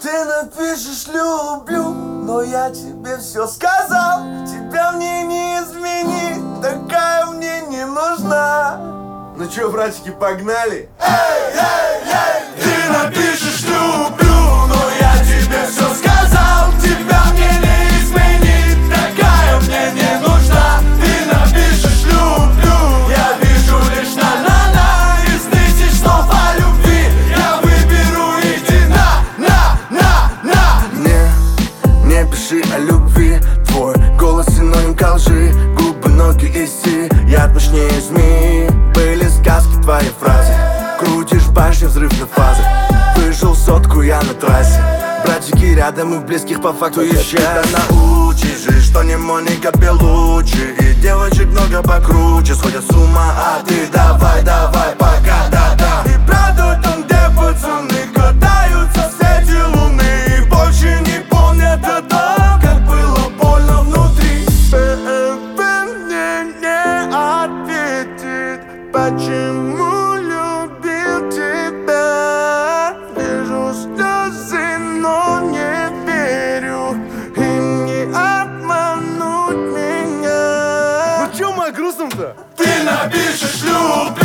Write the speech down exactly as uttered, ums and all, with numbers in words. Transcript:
Ты напишешь люблю, но я тебе все сказал. Тебя мне не изменить, такая мне не нужна. Ну чё, братики, погнали? Эй, эй, эй! Ты напишешь люблю, но я тебе все сказал. Тебя мне не изменить, такая мне не нужна. Ты напишешь люблю, я вижу лишь на-на-на. Из тысяч слов о любви я выберу иди на, на, на, на. Не, не пиши о любви. Твой голос синоним ко лжи. Губы, ноги и си, я мощнее змеи. Были сказки, твои фразы. Крутишь башню, взрыв на фазах. Выжил сотку я на трассе. Братики рядом и в близких по факту еще. Тебя научишь, и что не Моника Белуччи. И девочек много покруче, сходят с ума. А ты давай, давай, пока, да-да. И правда там, где пацаны катаются в свете луны. И больше не помнят о том, как было больно внутри. Мне не ответит, почему любил тебя. Вижу слезы, но не верю. Им не обмануть меня. Ну чё мы о грустном-то? Ты напишешь люблю.